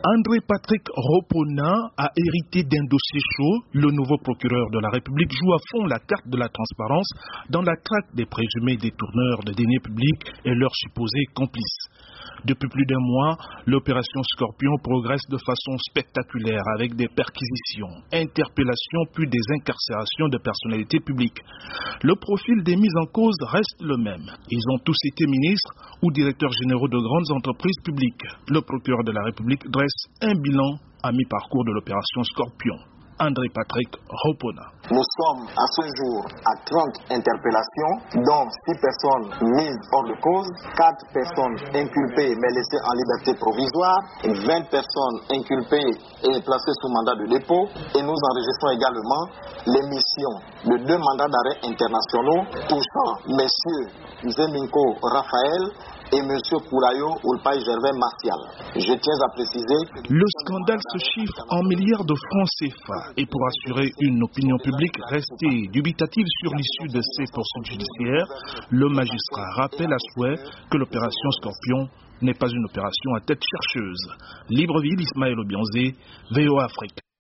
André Patrick Ropona a hérité d'un dossier chaud. Le nouveau procureur de la République joue à fond la carte de la transparence dans la traque des présumés détourneurs de deniers publics et leurs supposés complices. Depuis plus d'un mois, l'opération Scorpion progresse de façon spectaculaire avec des perquisitions, interpellations puis des incarcérations de personnalités publiques. Le profil des mises en cause reste le même. Ils ont tous été ministres ou directeurs généraux de grandes entreprises publiques. Le procureur de la République dresse un bilan à mi-parcours de l'opération Scorpion. André Patrick Ropona. Nous sommes à ce jour à 30 interpellations, dont 6 personnes mises hors de cause, 4 personnes inculpées mais laissées en liberté provisoire, 20 personnes inculpées et placées sous mandat de dépôt. Et nous enregistrons également l'émission de 2 mandats d'arrêt internationaux touchant M. Zeminko Raphaël et M. Poulayo Oulpaï Gervais Martial. Je tiens à préciser que le scandale se chiffre en milliards de francs CFA et pour assurer une opinion publique restée dubitative sur l'issue de ces poursuites judiciaires, le magistrat rappelle à souhait que l'opération Scorpion n'est pas une opération à tête chercheuse. Libreville, Ismaël Obianzé, VOA Afrique.